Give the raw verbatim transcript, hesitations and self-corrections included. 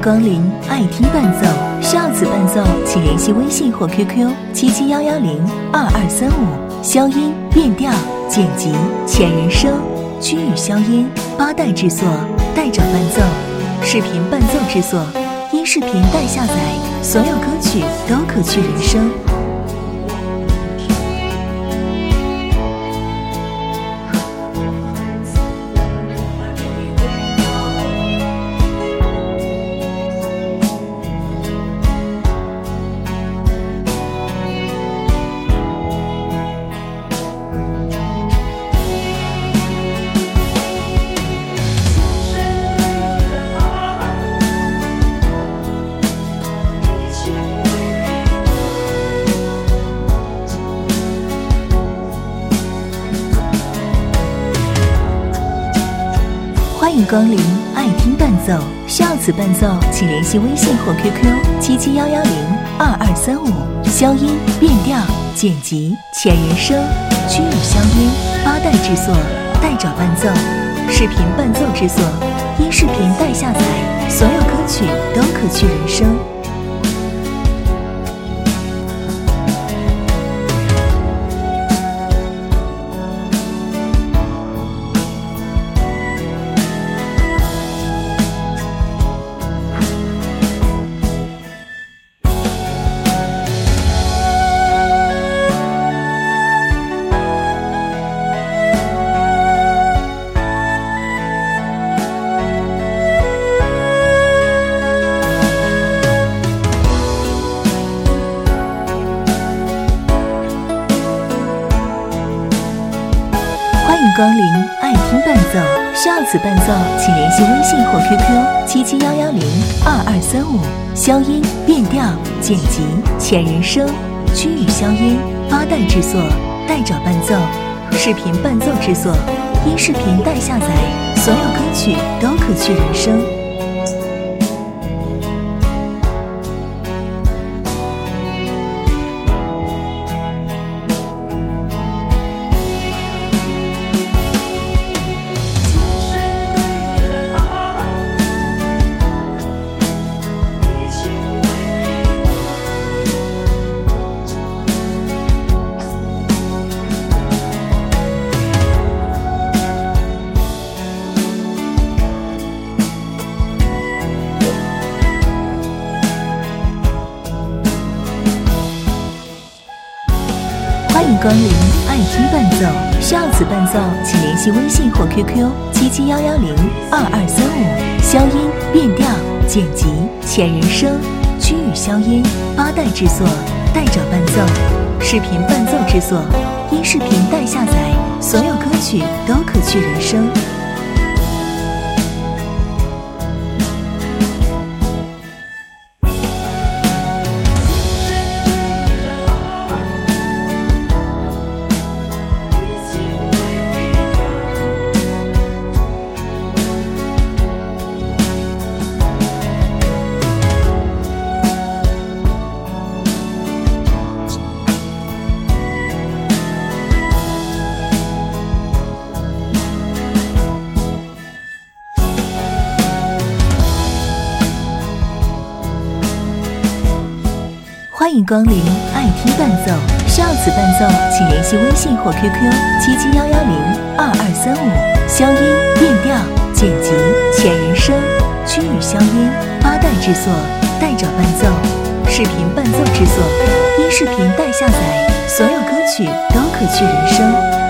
光临爱听伴奏，需要此伴奏请联系微信或 Q Q 七七幺幺零二二三五，消音、变调、剪辑、前人声、区域消音、八代制作、带找伴奏、视频伴奏制作，音视频带下载，所有歌曲都可去人声。欢迎光临爱听伴奏，需要此伴奏请联系微信或 Q Q 七七幺幺零二二三五，消音、变调、剪辑、前人声、区域消音、八代制作、带找伴奏、视频伴奏制作，音视频带下载，所有歌曲都可去人声。欢迎光临爱听伴奏，需要此伴奏请联系微信或 Q Q 七七幺幺零二二三五，消音、变调、剪辑、前人声、区域消音、八代制作、带找伴奏、视频伴奏制作，音视频带下载，所有歌曲都可去人声。欢迎光临爱听伴奏，需要此伴奏请联系微信或 Q Q 七七幺幺零二二三五，消音、变调、剪辑、前人声、区域消音、八代制作、带找伴奏、视频伴奏制作，音视频带下载，所有歌曲都可去人声。欢迎光临爱听伴奏，需要此伴奏请联系微信或 Q Q 七七幺幺零二二三五，消音、变调、剪辑、前人声、区域消音、八代制作、带找伴奏、视频伴奏制作，音视频带下载，所有歌曲都可去人声。